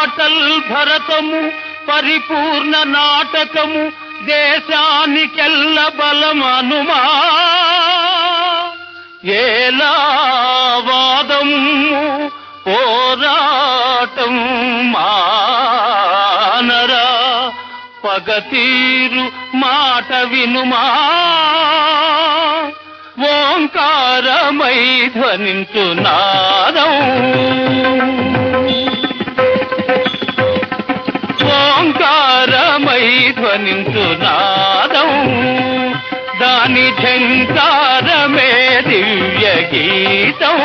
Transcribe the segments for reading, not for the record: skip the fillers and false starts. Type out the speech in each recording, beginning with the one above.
అటల్ భరతము పరిపూర్ణ నాటకము దేశానికెల్ల బలమనుమా ఏలా వాదము పోరాటం మానరా పగతీరు మాట వినుమా ఓంకారమై ధ్వనించు నాదం ఓంకారమై ధ్వనించు నాదం దాని ఝంకారమే దివ్య గీతం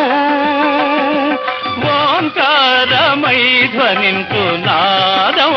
ఓంకారమై ధ్వనించు నాదం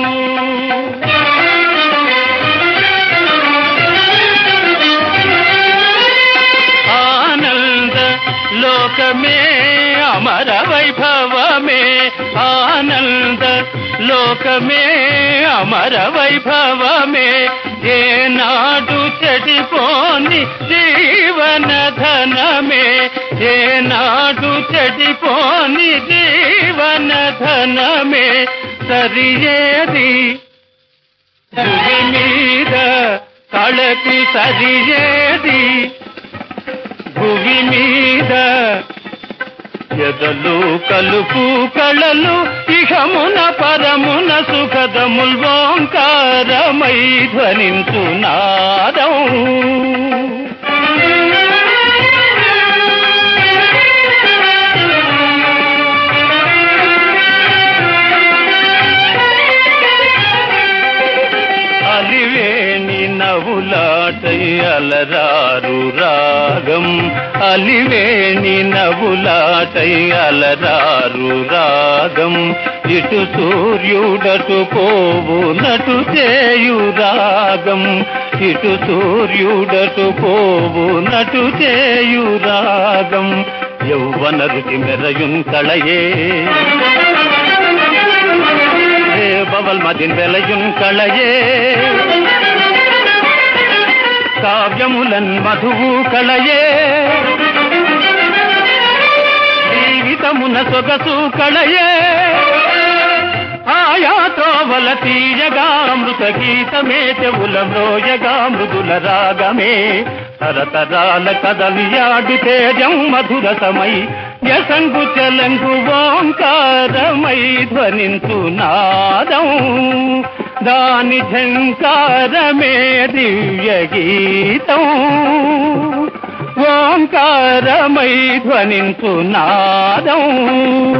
ఆనంద లోకమే అమర వైభవమే ఆనంద లోకమే అమర వైభవమే ఏనాడు చెడిపోని జీవన ధనమే ఏనాడు చెడిపోని జీవన ధనమే సరియేది భూమి మీద కళకి సరియేది భూమి మీద ఎదలు కలుపు కళలు ఇహమున పరమున సుఖదముల్ ఓంకారమై ధ్వనించు నాదం అలివేణి నవ్వులాటై అలరారు రాగం అలివేణి నవ్వులాటై అలరారు రాగం ఇటు సూర్యుడటు పోవునటు చేయు రాగం ఇటు సూర్యుడటు పోవునటు చేయు రాగం యౌవన రుచి మెరయున్ కళయే బవల్ మదిన్ వెలయున్ కళయే కావ్యములన్ మధువు కళయే జీవితమున సొగసు కళయే ఆయా త్రోవల తీయగా అమృత గీతమే చెవుల మ్రోయగా మృదుల రాగమే తరతరాల కదలియాడు తేజం మధురతమై యసంగు చలంగు ఓంకారమై ధ్వనించు నాదం దాని ఝంకారమే దివ్య గీతం ఓంకారమై ధ్వనించు నాదం